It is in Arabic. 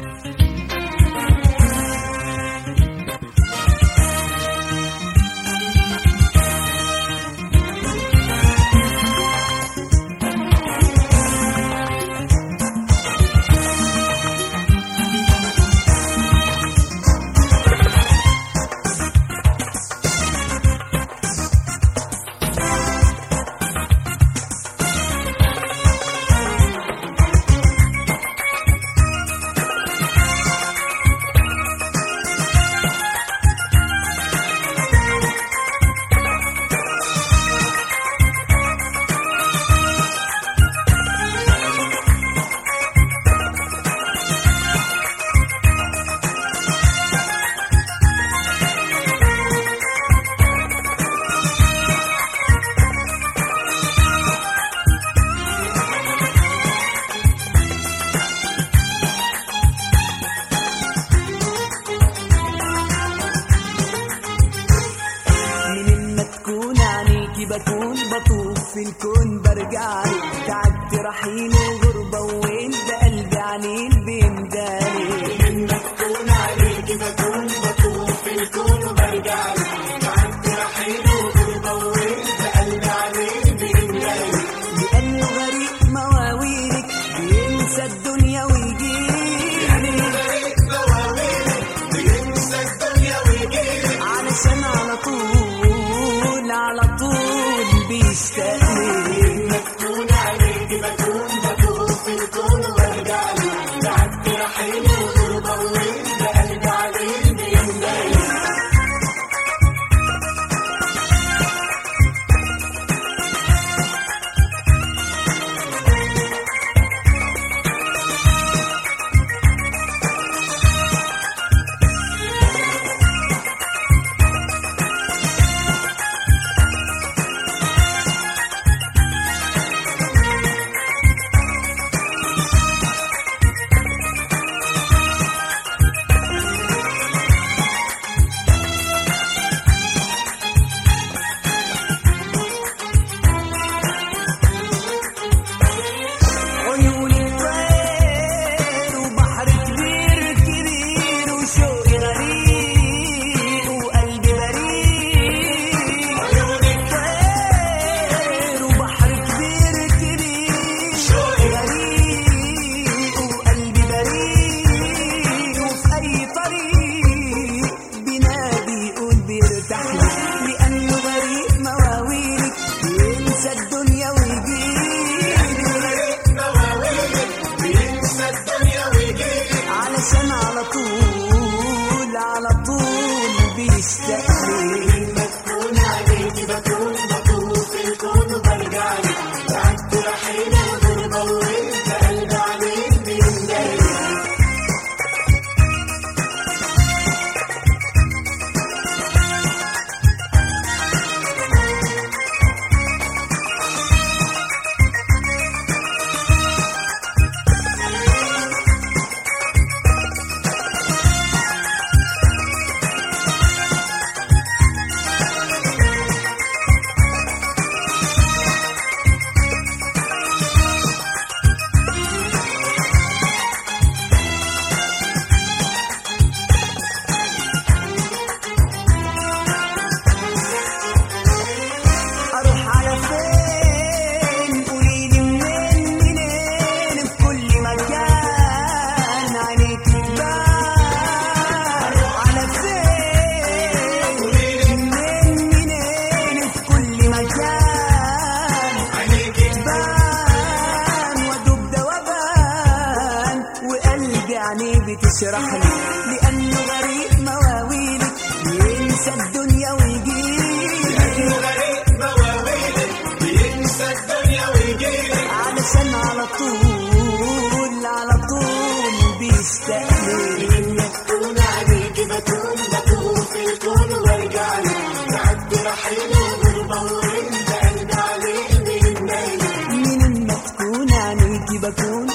بكون بطوف في الكون برجعلي، تعبت رحيل وغربة وين ده قلبي عنيل بينداني. منك تكون عليكي بكون بطوف في الكون وبرجعلي، تعبت رحيل وغربة وين ده قلبي عنيل بينداني. لأنه غريق مواويلك بينسى الدنيا ويجيلي، لأنه غريق مواويلك بينسى الدنيا ويجيلي، علشان على طول على طول بيشتاقلي. منك تكون عليكي بكون بطوف في الكون وبرجعلي، تعبت رحيل وغربة وين ده قلبي عنيل بينداني. لأنه غريق مواويلك بينسى الدنيا ويجيلي، علشان على طول بيشتاقلي. منك تكون عليكي بكون بطوف في الكون وبرجعلي، تعبت رحيل وغربة وين ده قلبي عنيل بينداني. بتشرح لي لأنه غريق مواويلك بينسى الدنيا ويجيلي، لأنه غريق مواويلك بينسى الدنيا ويجيلي، علشان على طول بيشتاقلي. منك تكون عليكي بكون بطوف في الكون وبرجعلي، تعبت رحيل وغربة وين ده قلبي عنيل بينداني. منك تكون عليكي بكون